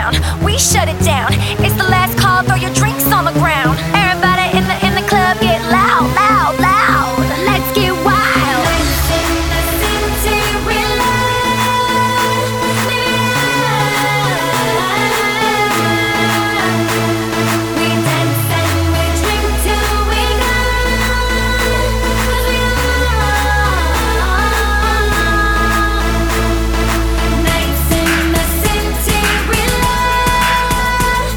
down, we shut it down. It's the last call, throw your drinks on the ground. Everybody in the club get loud, loud, loud. Let's get wild. Lights in the city, we love. We dance and we drink till we gone. 'Cause we nights in the city, we love.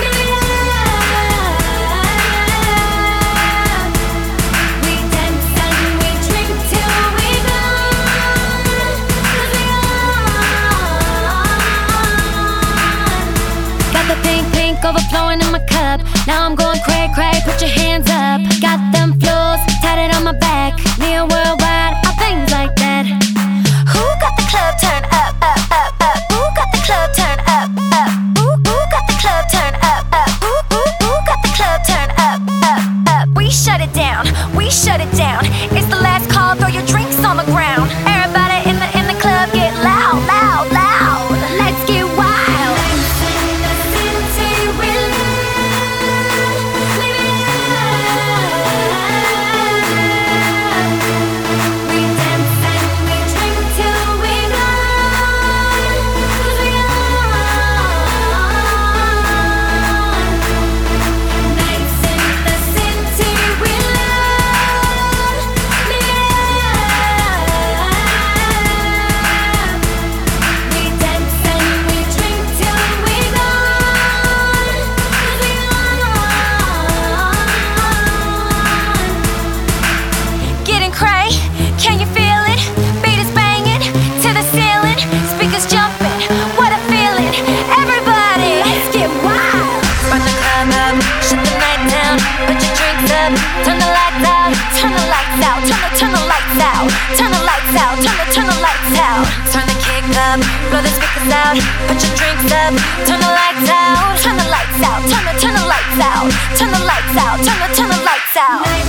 We dance and we drink till we gone. 'Cause we got the pink overflowing in my cup. Now I'm going cray cray, put your hands up. Got them flows tatted on my back. Near worldwide, all things like that. Who got the club turned up, up, up, up? Who got the club turned up, up? Who got the club turned up, up? Who got the club turned up, up, up? We shut it down, we shut it down. It's the last call, throw your drinks on the ground. Everybody in the club get loud, loud, loud. Let's get wild. Lights in the city, we we dance and we drink till we gone. 'Cause we nights in the city, we love. We dance and we drink till we gone. 'Cause we getting cray, can you feel it? Beat is banging to the ceiling, speakers jumping, what a feeling. Everybody, let's get wild. Burn the club up, shut the night down, put your drinks up, turn the lights out, turn the lights out, turn the lights out, turn the lights out, turn the lights out. Turn the kick up, blow the speakers out, put your drinks up, turn the lights out, turn the lights out, turn the lights out, turn the lights out, turn the lights out.